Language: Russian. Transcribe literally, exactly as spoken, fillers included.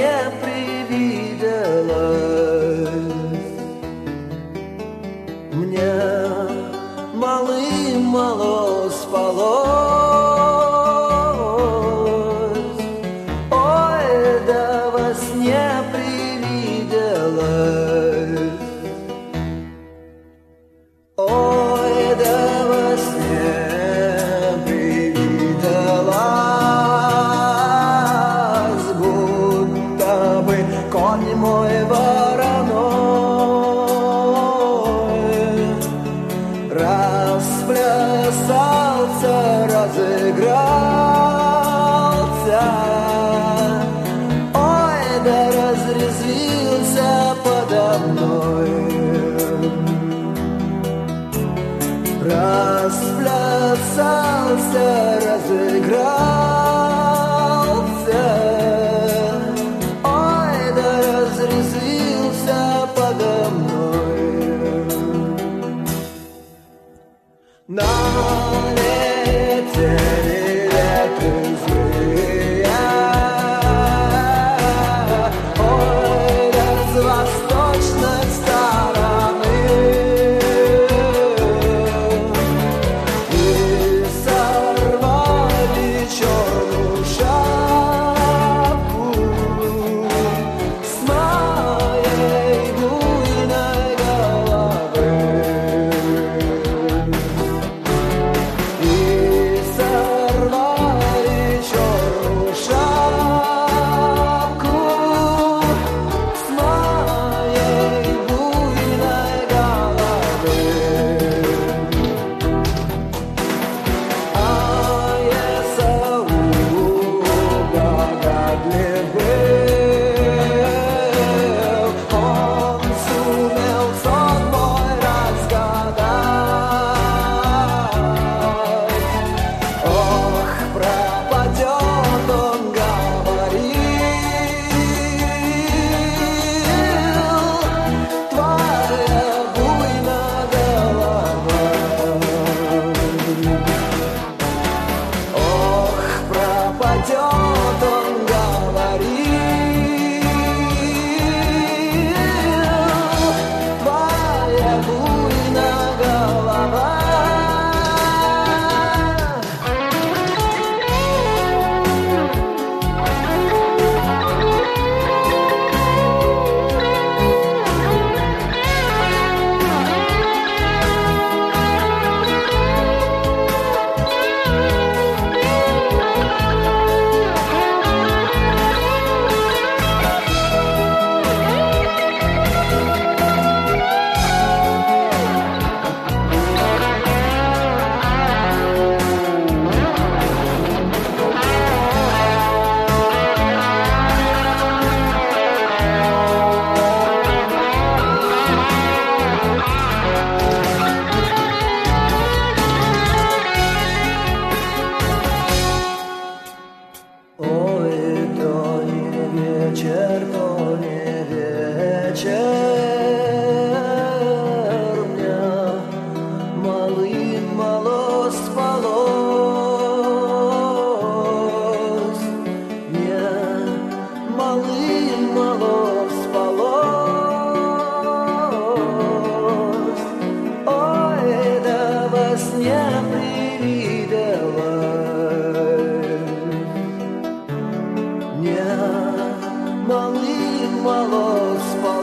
сне привиделось мне, малым мало спалось. Ой, да во сне привиделось. Ой, да во сне привиделось, будто бы конь мой вороной расплясался, разыгрался. Ой, да разрезвился подо мной, расплясался, разыгрался. Ой, да разрезвился подо мной. Налетели ветры злые, ой, да с восточной стороны, и сорвали черную шапку с моей буйной головы. И сорвали черную шапку с моей буйной головы. А Есаул богатлив был, он сумел сон мой разгадать. Ох, пропадет он, говорил, твоя буйная голова. Ох, пропадет он, говорил, твоя буйная голова. Ой, то не вечер, то не вечер, мне малым мало спалось, мне малым мало спалось. Ой, да во сне привиделось мне, малым мало спалось.